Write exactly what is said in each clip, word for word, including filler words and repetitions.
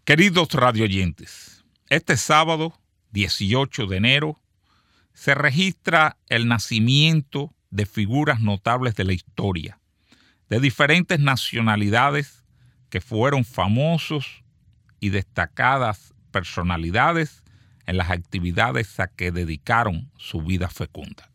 Queridos radioyentes, este sábado, dieciocho de enero, se registra el nacimiento de figuras notables de la historia, de diferentes nacionalidades que fueron famosos y destacadas personalidades en las actividades a que dedicaron su vida fecunda.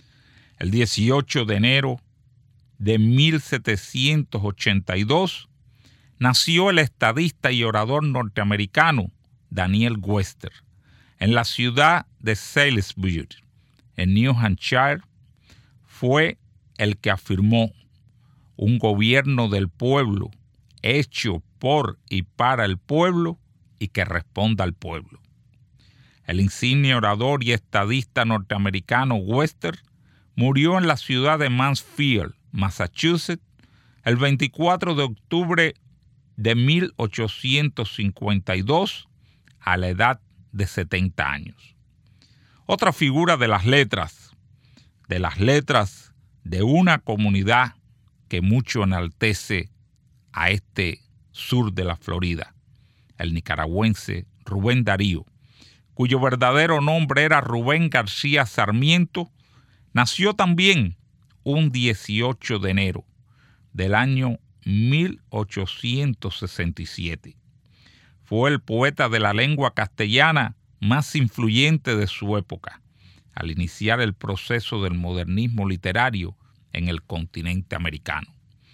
El dieciocho de enero de mil setecientos ochenta y dos nació el estadista y orador norteamericano Daniel Webster en la ciudad de Salisbury, en New Hampshire. Fue el que afirmó: un gobierno del pueblo, hecho por y para el pueblo y que responda al pueblo. El insigne orador y estadista norteamericano Webster murió en la ciudad de Mansfield, Massachusetts, el veinticuatro de octubre de mil ochocientos cincuenta y dos, a la edad de setenta años. Otra figura de las letras, de las letras de una comunidad que mucho enaltece a este sur de la Florida, el nicaragüense Rubén Darío, cuyo verdadero nombre era Rubén García Sarmiento, nació también un dieciocho de enero del año mil ochocientos sesenta y siete. Fue el poeta de la lengua castellana más influyente de su época, al iniciar el proceso del modernismo literario en el continente americano.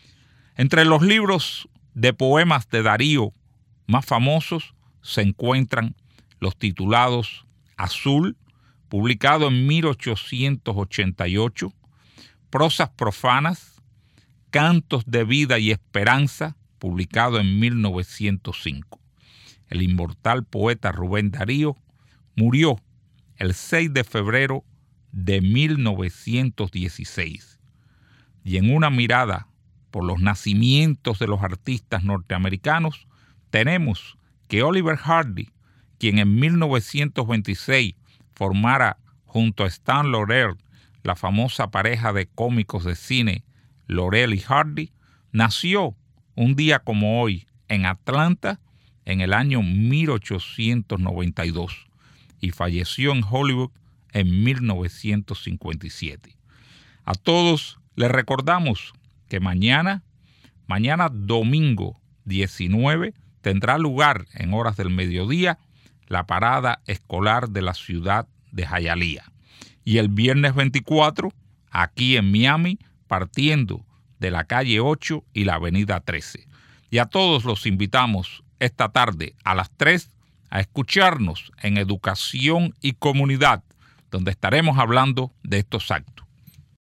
Entre los libros de poemas de Darío más famosos se encuentran los titulados Azul, publicado en mil ochocientos ochenta y ocho, Prosas profanas, Cantos de vida y esperanza, publicado en mil novecientos cinco. El inmortal poeta Rubén Darío murió el seis de febrero de mil novecientos dieciséis. Y en una mirada por los nacimientos de los artistas norteamericanos, tenemos que Oliver Hardy, quien en mil novecientos veintiséis formara junto a Stan Laurel la famosa pareja de cómicos de cine Laurel y Hardy, nació un día como hoy en Atlanta en el año mil ochocientos noventa y dos y falleció en Hollywood en mil novecientos cincuenta y siete. A todos les recordamos que mañana, mañana domingo diecinueve, tendrá lugar en horas del mediodía la parada escolar de la ciudad de Hialeah. Y el viernes veinticuatro, aquí en Miami, partiendo de la calle ocho y la avenida trece. Y a todos los invitamos esta tarde a las tres a escucharnos en Educación y Comunidad, donde estaremos hablando de estos actos.